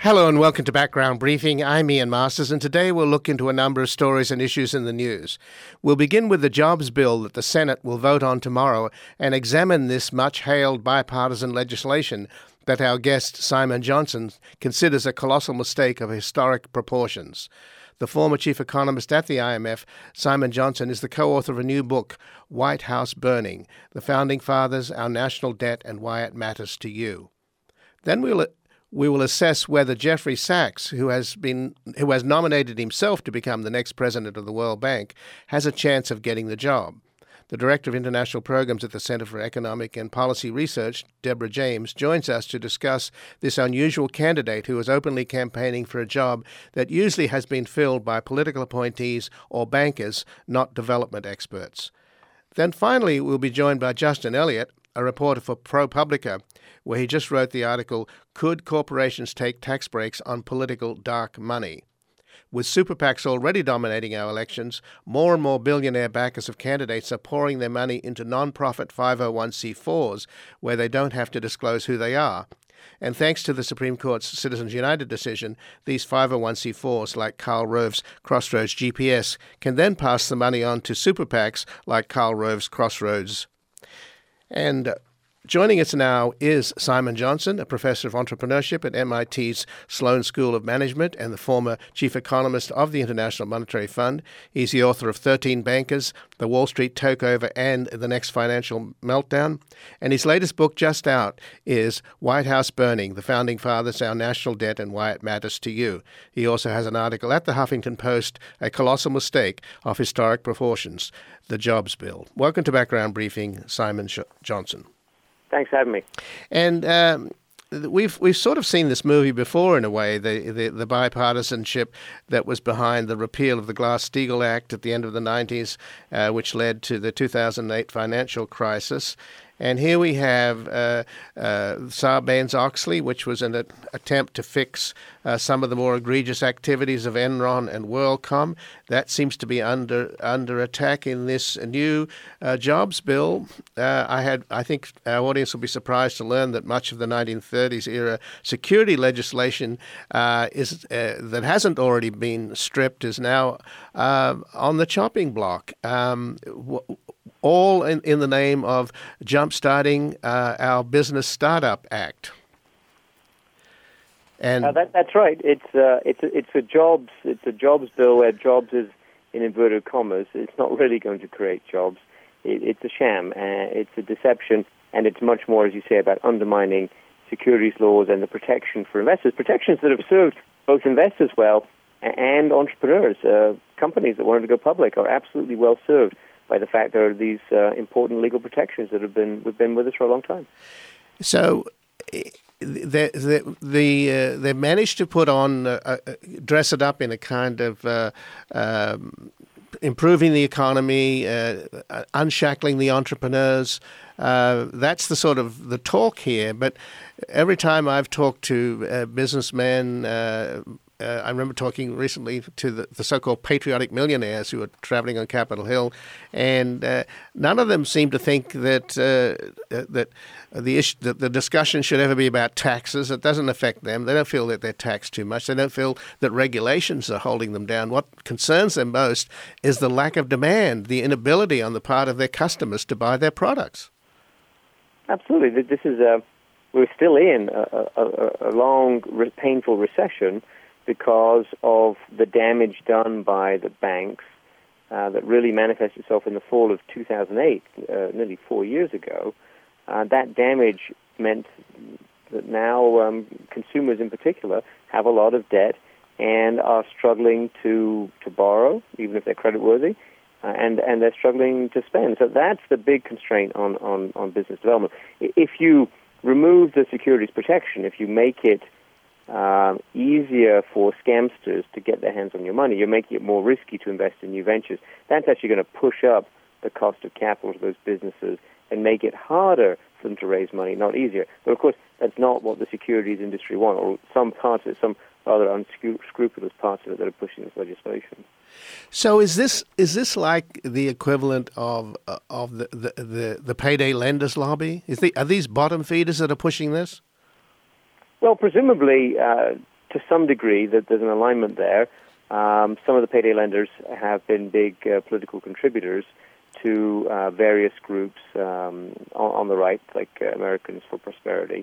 Hello and welcome to Background Briefing. I'm Ian Masters, and today we'll look into a number of stories and issues in the news. We'll begin with the jobs bill that the Senate will vote on tomorrow and examine this much-hailed bipartisan legislation that our guest Simon Johnson considers a colossal mistake of historic proportions. The former chief economist at the IMF, Simon Johnson, is the co-author of a new book, White House Burning: The Founding Fathers, Our National Debt, and Why It Matters to You. Then we will assess whether Jeffrey Sachs, who has nominated himself to become the next president of the World Bank, has a chance of getting the job. The Director of International Programs at the Center for Economic and Policy Research, Deborah James, joins us to discuss this unusual candidate who is openly campaigning for a job that usually has been filled by political appointees or bankers, not development experts. Then finally, we'll be joined by Justin Elliott, a reporter for ProPublica, where he just wrote the article, Could Corporations Take Tax Breaks on Political Dark Money? With super PACs already dominating our elections, more and more billionaire backers of candidates are pouring their money into non-profit 501c4s where they don't have to disclose who they are. And thanks to the Supreme Court's Citizens United decision, these 501c4s like Karl Rove's Crossroads GPS can then pass the money on to super PACs like Karl Rove's Crossroads. And joining us now is Simon Johnson, a professor of entrepreneurship at MIT's Sloan School of Management and the former chief economist of the International Monetary Fund. He's the author of 13 Bankers, The Wall Street Takeover, and The Next Financial Meltdown. And his latest book just out is White House Burning: The Founding Fathers, Our National Debt, and Why It Matters to You. He also has an article at the Huffington Post, A Colossal Mistake of Historic Proportions, the Jobs Bill. Welcome to Background Briefing, Simon Johnson. Thanks for having me. And we've sort of seen this movie before in a way, the bipartisanship that was behind the repeal of the Glass-Steagall Act at the end of the 90s, which led to the 2008 financial crisis. And here we have Sarbanes-Oxley, which was an attempt to fix some of the more egregious activities of Enron and WorldCom. That seems to be under attack in this new jobs bill. I think our audience will be surprised to learn that much of the 1930s era security legislation that hasn't already been stripped is now on the chopping block. All in the name of jump-starting our Business Startup Act. And that's right. It's a jobs bill where jobs is in inverted commas. It's not really going to create jobs. It's a sham. It's a deception, and it's much more, as you say, about undermining securities laws and the protection for investors. Protections that have served both investors well and entrepreneurs. Companies that wanted to go public are absolutely well served by the fact there are these important legal protections that have been with us for a long time. So they managed to put on, dress it up in a kind of improving the economy, unshackling the entrepreneurs. That's the sort of the talk here. But every time I've talked to businessmen, I remember talking recently to the so-called patriotic millionaires who are traveling on Capitol Hill, and none of them seem to think that the discussion should ever be about taxes. It doesn't affect them. They don't feel that they're taxed too much. They don't feel that regulations are holding them down. What concerns them most is the lack of demand, the inability on the part of their customers to buy their products. Absolutely. This is we're still in a long, painful recession because of the damage done by the banks that really manifests itself in the fall of 2008, nearly 4 years ago. That damage meant that now consumers in particular have a lot of debt and are struggling to borrow, even if they're creditworthy, and they're struggling to spend. So that's the big constraint on business development. If you remove the securities protection, if you make it easier for scamsters to get their hands on your money, you're making it more risky to invest in new ventures. That's actually going to push up the cost of capital to those businesses and make it harder for them to raise money, not easier. But of course, that's not what the securities industry want, or some parts of it, some rather unscrupulous parts of it that are pushing this legislation. So is this like the equivalent of the payday lenders lobby? Are these bottom feeders that are pushing this? Well, presumably to some degree, that there's an alignment there. Some of the payday lenders have been big political contributors to various groups on the right, like Americans for Prosperity.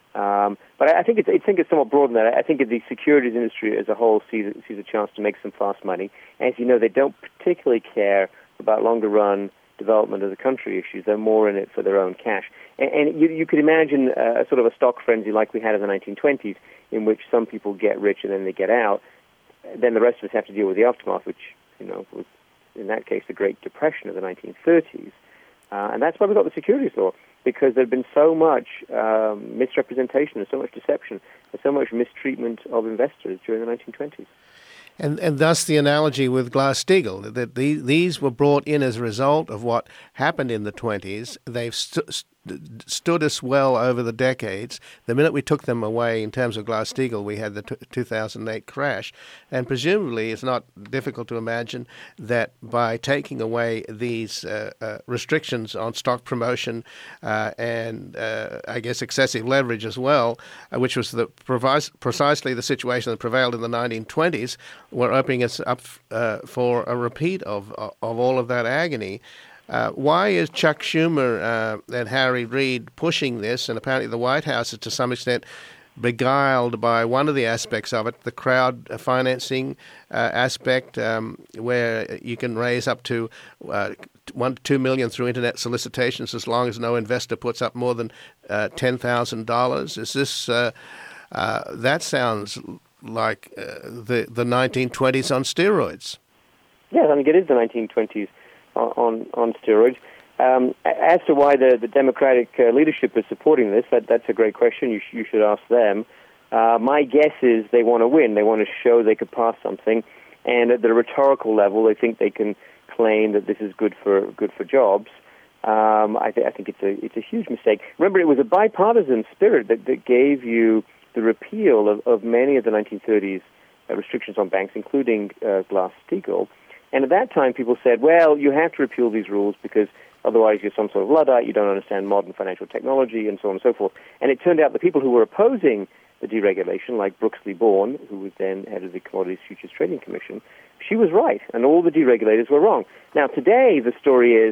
But I think it's somewhat broader than that. I think the securities industry as a whole sees a chance to make some fast money. As you know, they don't particularly care about longer-run development of the country issues. They're more in it for their own cash. And you could imagine a sort of a stock frenzy like we had in the 1920s, in which some people get rich and then they get out. Then the rest of us have to deal with the aftermath, which, was, in that case, the Great Depression of the 1930s. And that's why we got the securities law, because there had been so much misrepresentation and so much deception and so much mistreatment of investors during the 1920s. And thus the analogy with Glass-Steagall, that these were brought in as a result of what happened in the 20s. They've stood us well over the decades. The minute we took them away in terms of Glass-Steagall, we had the 2008 crash. And presumably it's not difficult to imagine that by taking away these restrictions on stock promotion and I guess excessive leverage as well, which was precisely the situation that prevailed in the 1920s, we're opening us up for a repeat of all of that agony. Why is Chuck Schumer and Harry Reid pushing this? And apparently the White House is to some extent beguiled by one of the aspects of it, the crowd financing aspect, where you can raise up to $1 to $2 million through internet solicitations as long as no investor puts up more than $10,000. Is this that sounds like the 1920s on steroids? Yes, I think it is the 1920s on steroids. As to why the Democratic leadership is supporting this, that's a great question. You should ask them. My guess is they want to win. They want to show they could pass something, and at the rhetorical level, they think they can claim that this is good for jobs. I think it's a huge mistake. Remember, it was a bipartisan spirit that gave you the repeal of many of the 1930s restrictions on banks, including Glass-Steagall. And at that time, people said, well, you have to repeal these rules because otherwise you're some sort of Luddite, you don't understand modern financial technology, and so on and so forth. And it turned out the people who were opposing the deregulation, like Brooksley Born, who was then head of the Commodities Futures Trading Commission, she was right, and all the deregulators were wrong. Now, today, the story is,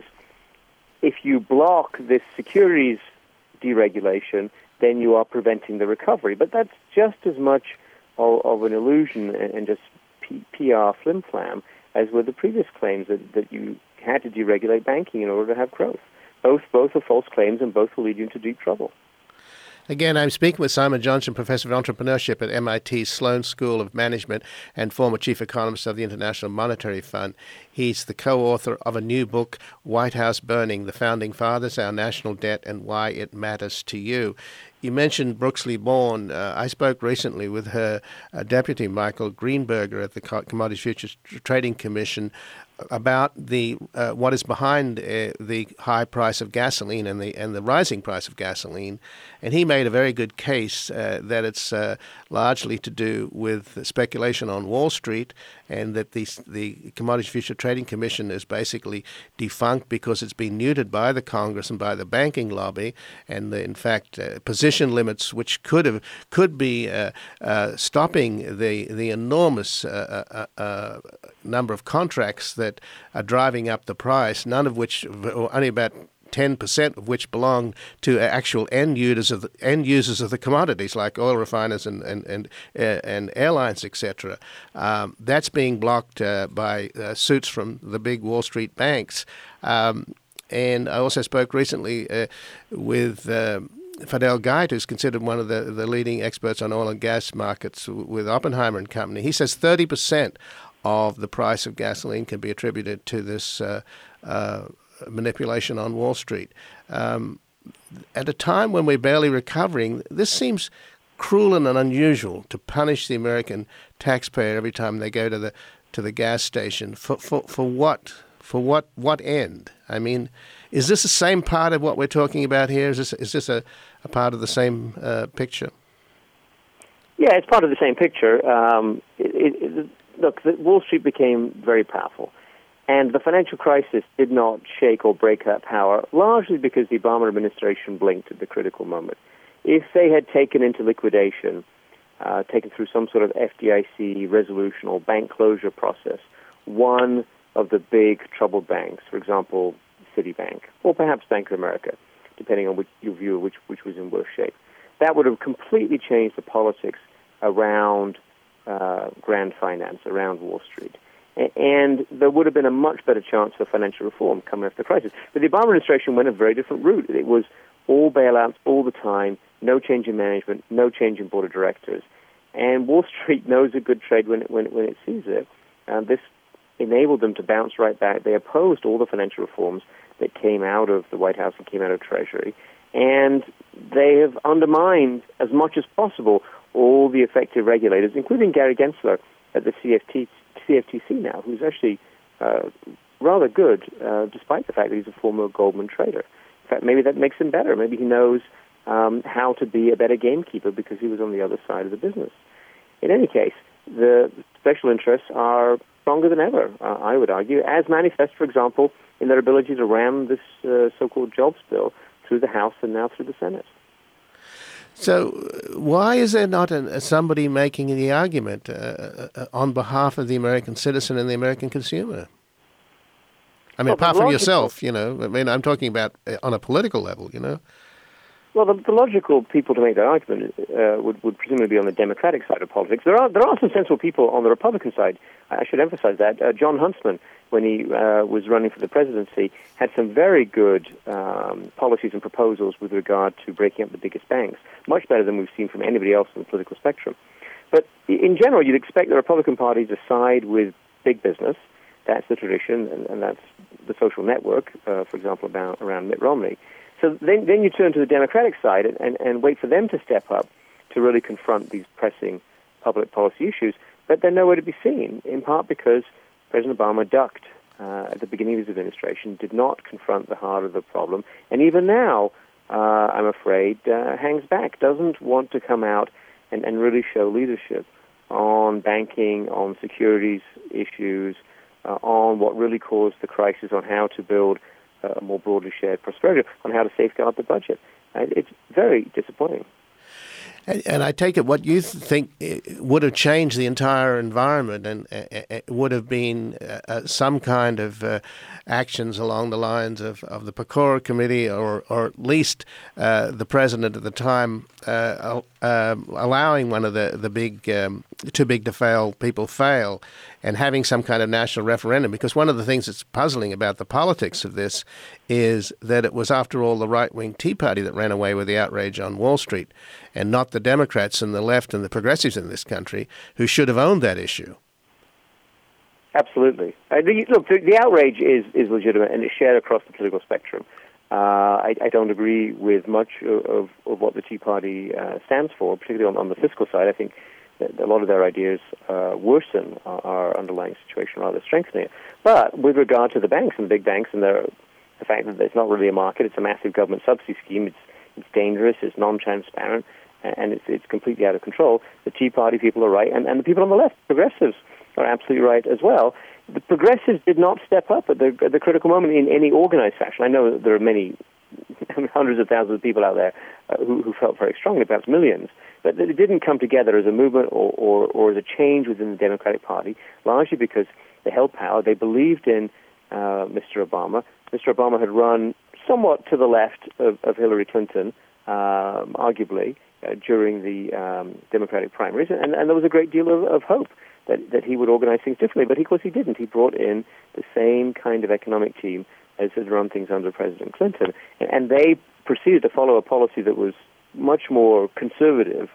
if you block this securities deregulation, then you are preventing the recovery. But that's just as much of an illusion and just PR flim-flam as were the previous claims that you had to deregulate banking in order to have growth. Both are false claims, and both will lead you into deep trouble. Again, I'm speaking with Simon Johnson, Professor of Entrepreneurship at MIT's Sloan School of Management and former Chief Economist of the International Monetary Fund. He's the co-author of a new book, White House Burning, The Founding Fathers, Our National Debt, and Why It Matters to You. You mentioned Brooksley Born. I spoke recently with her deputy, Michael Greenberger, at the Commodities Futures Trading Commission about the what is behind the high price of gasoline and the rising price of gasoline, and he made a very good case that it's largely to do with speculation on Wall Street, and that the Commodities Futures Trading Commission is basically defunct because it's been neutered by the Congress and by the banking lobby, and in fact position limits which could be stopping the enormous number of contracts that are driving up the price, none of which, or only about 10% of which belong to actual end users of the commodities, like oil refiners and airlines, etc. That's being blocked by suits from the big Wall Street banks. And I also spoke recently with Fidel Geit, who's considered one of the leading experts on oil and gas markets with Oppenheimer and Company. He says 30% of the price of gasoline can be attributed to this manipulation on Wall Street. At a time when we're barely recovering, this seems cruel and unusual to punish the American taxpayer every time they go to the gas station. For what? For what end? I mean, is this the same part of what we're talking about here? Is this a part of the same picture? Yeah, it's part of the same picture. Look, Wall Street became very powerful, and the financial crisis did not shake or break that power, largely because the Obama administration blinked at the critical moment. If they had taken into liquidation taken through some sort of FDIC resolution or bank closure process, one of the big troubled banks, for example, Citibank, or perhaps Bank of America, depending on your view of which was in worse shape. That would have completely changed the politics around grand finance, around Wall Street. And there would have been a much better chance for financial reform coming after the crisis. But the Obama administration went a very different route. It was all bailouts all the time, no change in management, no change in board of directors. And Wall Street knows a good trade when it sees it. And this enabled them to bounce right back. They opposed all the financial reforms that came out of the White House and came out of Treasury. And they have undermined as much as possible all the effective regulators, including Gary Gensler at the CFTC now, who's actually rather good, despite the fact that he's a former Goldman trader. In fact, maybe that makes him better. Maybe he knows how to be a better gamekeeper because he was on the other side of the business. In any case, the special interests are stronger than ever, I would argue, as manifest, for example, in their ability to ram this so-called jobs bill through the House and now through the Senate. So why is there not somebody making the argument on behalf of the American citizen and the American consumer? I mean, apart from yourself, I'm talking about on a political level, Well, the logical people to make that argument would presumably be on the Democratic side of politics. There are some sensible people on the Republican side. I should emphasize that. John Huntsman, when he was running for the presidency, had some very good policies and proposals with regard to breaking up the biggest banks, much better than we've seen from anybody else on the political spectrum. But in general, you'd expect the Republican Party to side with big business. That's the tradition, and that's the social network, for example, around Mitt Romney. So then you turn to the Democratic side and wait for them to step up to really confront these pressing public policy issues. But they're nowhere to be seen, in part because President Obama ducked at the beginning of his administration, did not confront the heart of the problem, and even now, I'm afraid, hangs back, doesn't want to come out and really show leadership on banking, on securities issues, on what really caused the crisis, on how to build a more broadly shared prosperity, on how to safeguard the budget. It's very disappointing. And I take it what you think would have changed the entire environment and would have been some kind of actions along the lines of the Pecora Committee or at least the president at the time allowing one of the big, too big to fail people fail and having some kind of national referendum. Because one of the things that's puzzling about the politics of this is that it was, after all, the right-wing Tea Party that ran away with the outrage on Wall Street and not the Democrats and the left and the progressives in this country who should have owned that issue. Absolutely. Look, the outrage is legitimate and it's shared across the political spectrum. I don't agree with much of what the Tea Party stands for, particularly on the fiscal side. I think that a lot of their ideas worsen our underlying situation rather than strengthen it. But with regard to the banks and the big banks and the fact that it's not really a market, it's a massive government subsidy scheme, it's dangerous, it's non-transparent, and it's completely out of control, the Tea Party people are right, and the people on the left, progressives, are absolutely right as well. The progressives did not step up at the critical moment in any organized fashion. I know that there are many, hundreds of thousands of people out there who felt very strongly, perhaps millions, but it didn't come together as a movement or as a change within the Democratic Party, largely because they held power. They believed in Mr. Obama. Mr. Obama had run somewhat to the left of Hillary Clinton, arguably, during the Democratic primaries, and there was a great deal of hope that he would organize things differently. But of course he didn't. He brought in the same kind of economic team as had run things under President Clinton. And they proceeded to follow a policy that was much more conservative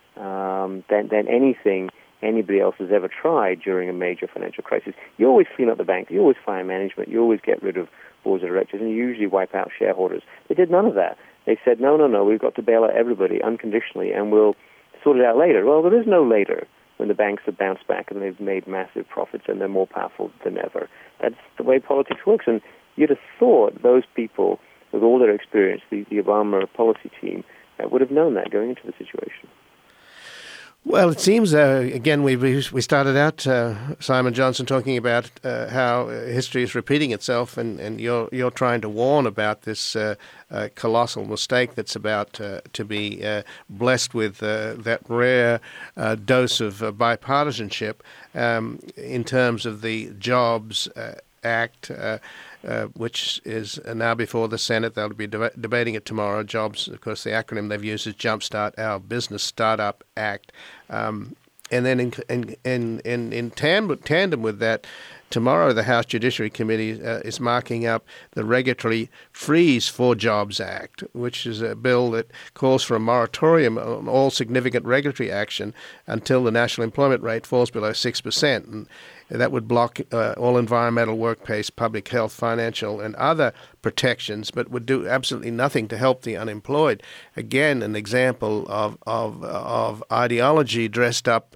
than anything anybody else has ever tried during a major financial crisis. You always clean up the bank, you always fire management, you always get rid of boards of directors, and you usually wipe out shareholders. They did none of that. They said, no, we've got to bail out everybody unconditionally, and we'll sort it out later. Well, there is no later when the banks have bounced back and they've made massive profits and they're more powerful than ever. That's the way politics works, and you'd have thought those people, with all their experience, the Obama policy team, would have known that going into the situation. Well, it seems, again, we started out, Simon Johnson, talking about how history is repeating itself, and you're trying to warn about this colossal mistake that's about to be blessed with that rare dose of bipartisanship in terms of the Jobs Act, which is now before the Senate. They'll be debating it tomorrow. Jobs, of course, the acronym they've used is Jumpstart Our Business Startup Act. And then in tandem with that, tomorrow the House Judiciary Committee is marking up the Regulatory Freeze for Jobs Act, which is a bill that calls for a moratorium on all significant regulatory action until the national employment rate falls below 6%. And that would block all environmental, workplace, public health, financial, and other protections, but would do absolutely nothing to help the unemployed. Again, an example of ideology dressed up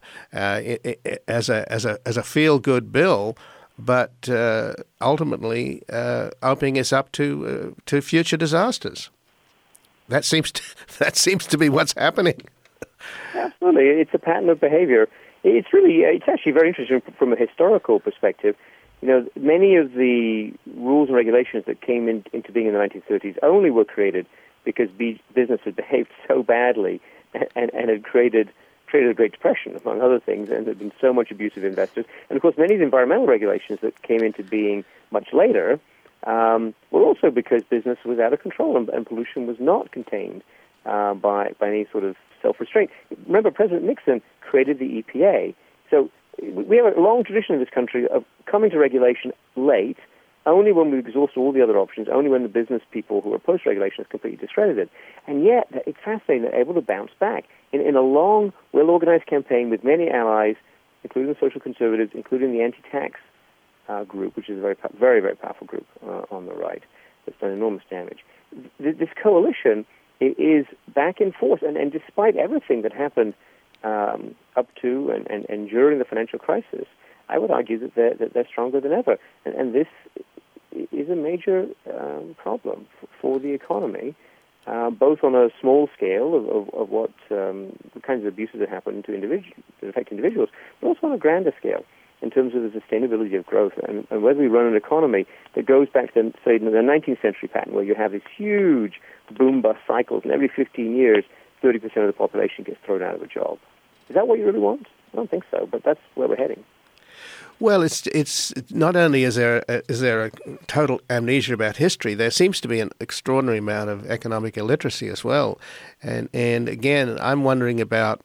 as a feel-good bill, but ultimately opening us up to future disasters. That seems to be what's happening. Absolutely, it's a pattern of behavior. It's actually very interesting from a historical perspective. You know, many of the rules and regulations that came into being in the 1930s only were created because business had behaved so badly and had created a Great Depression, among other things, and there had been so much abuse of investors. And, of course, many of the environmental regulations that came into being much later were also because business was out of control and pollution was not contained by any sort of self-restraint. Remember, President Nixon created the EPA. So we have a long tradition in this country of coming to regulation late, only when we exhaust all the other options, only when the business people who are post-regulation is completely discredited. And yet, it's fascinating, they're able to bounce back. In a long, well-organized campaign with many allies, including the social conservatives, including the anti-tax group, which is a very, very, very powerful group on the right, that's done enormous damage. This coalition is back in force, and despite everything that happened up to and during the financial crisis, I would argue that they're stronger than ever. And this is a major problem for the economy, both on a small scale of what the kinds of abuses that happen to that affect individuals, but also on a grander scale in terms of the sustainability of growth and whether we run an economy that goes back to, say, the 19th century pattern where you have these huge boom-bust cycles, and every 15 years, 30% of the population gets thrown out of a job. Is that what you really want? I don't think so, but that's where we're heading. Well, it's not only is there a total amnesia about history, there seems to be an extraordinary amount of economic illiteracy as well. And again, I'm wondering about,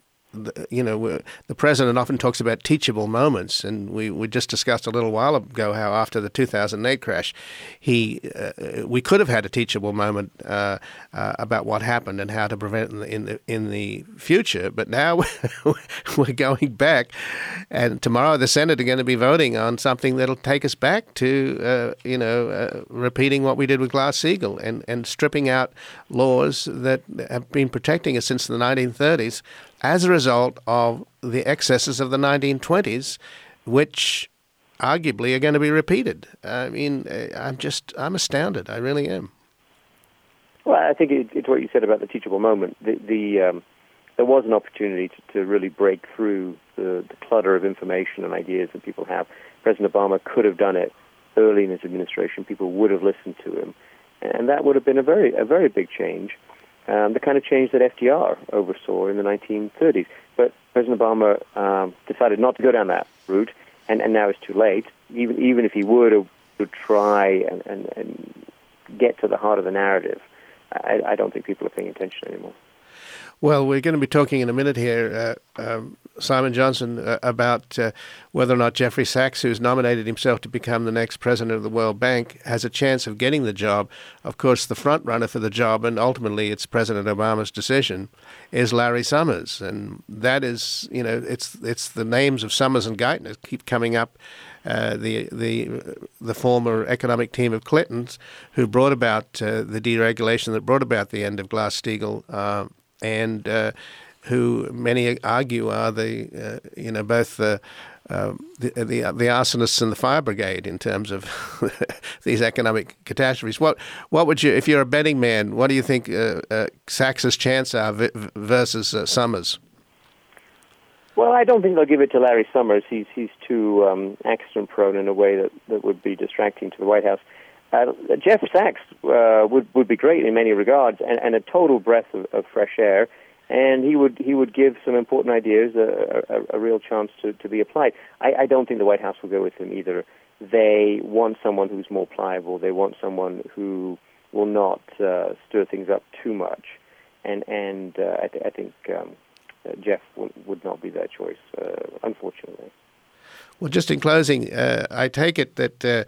the president often talks about teachable moments, and we just discussed a little while ago how after the 2008 crash, we could have had a teachable moment about what happened and how to prevent it in the future. But now we're going back, and tomorrow the Senate are going to be voting on something that'll take us back to repeating what we did with Glass-Steagall and stripping out laws that have been protecting us since the 1930s. As a result of the excesses of the 1920s, which arguably are going to be repeated. I mean, I'm astounded. I really am. Well, I think it's what you said about the teachable moment. There was an opportunity to really break through the clutter of information and ideas that people have. President Obama could have done it early in his administration. People would have listened to him, and that would have been a very big change. The kind of change that FDR oversaw in the 1930s. But President Obama decided not to go down that route, and now it's too late. Even if he would try and get to the heart of the narrative, I don't think people are paying attention anymore. Well, we're going to be talking in a minute here, Simon Johnson, about whether or not Jeffrey Sachs, who's nominated himself to become the next president of the World Bank, has a chance of getting the job. Of course, the front runner for the job, and ultimately it's President Obama's decision, is Larry Summers. And that is, it's the names of Summers and Geithner keep coming up. The former economic team of Clinton's, who brought about the deregulation that brought about the end of Glass-Steagall, and who many argue are both the arsonists and the fire brigade in terms of these economic catastrophes. What would you, if you're a betting man, what do you think Sachs's chance are versus Summers? Well, I don't think they'll give it to Larry Summers. He's too accident-prone in a way that would be distracting to the White House. Jeff Sachs would be great in many regards, and a total breath of fresh air. And he would give some important ideas a real chance to be applied. I don't think the White House will go with him either. They want someone who's more pliable. They want someone who will not stir things up too much. And I think Jeff would not be their choice, unfortunately. Well, just in closing, I take it that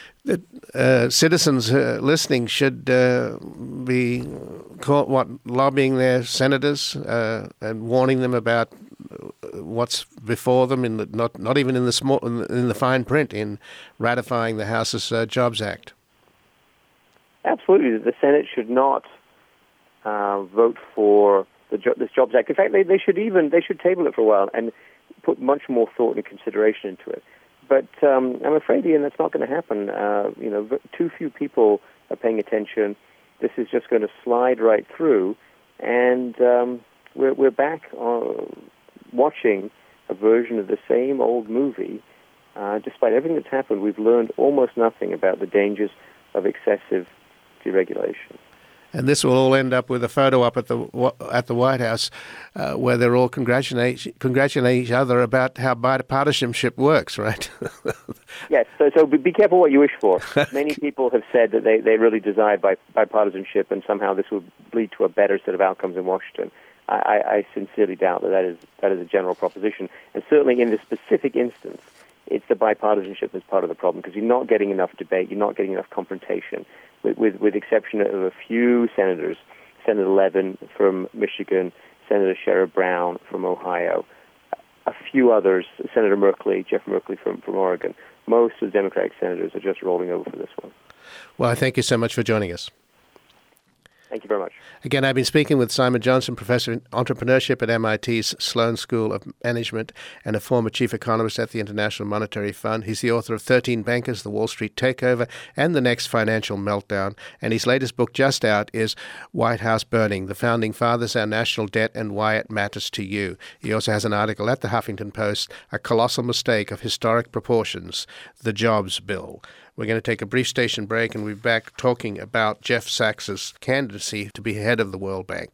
citizens listening should be lobbying their senators and warning them about what's before them, not even in the fine print, in ratifying the House's Jobs Act. Absolutely, the Senate should not vote for this Jobs Act. In fact, they should table it for a while and put much more thought and consideration into it. But I'm afraid, Ian, that's not going to happen. Too few people are paying attention. This is just going to slide right through, and we're back watching a version of the same old movie. Despite everything that's happened, we've learned almost nothing about the dangers of excessive deregulation. And this will all end up with a photo up at the White House where they're all congratulating each other about how bipartisanship works, right? Yes, so be careful what you wish for. Many people have said that they really desire bipartisanship, and somehow this will lead to a better set of outcomes in Washington. I sincerely doubt that is a general proposition. And certainly in this specific instance, it's the bipartisanship that's part of the problem, because you're not getting enough debate, you're not getting enough confrontation. With exception of a few senators, Senator Levin from Michigan, Senator Sherrod Brown from Ohio, a few others, Senator Merkley, Jeff Merkley from Oregon. Most of the Democratic senators are just rolling over for this one. Well, I thank you so much for joining us. Thank you very much. Again, I've been speaking with Simon Johnson, Professor in Entrepreneurship at MIT's Sloan School of Management and a former chief economist at the International Monetary Fund. He's the author of 13 Bankers, The Wall Street Takeover, and The Next Financial Meltdown. And his latest book just out is White House Burning, The Founding Fathers, Our National Debt, and Why It Matters to You. He also has an article at the Huffington Post, A Colossal Mistake of Historic Proportions, The Jobs Bill. We're going to take a brief station break, and we'll be back talking about Jeff Sachs's candidacy to be head of the World Bank.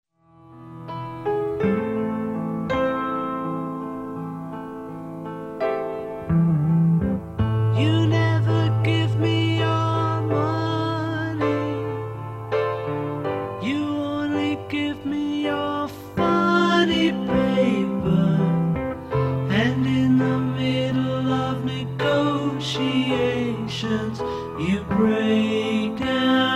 You never give me your money. You only give me your funny paper. And in the middle of negotiations, you break down.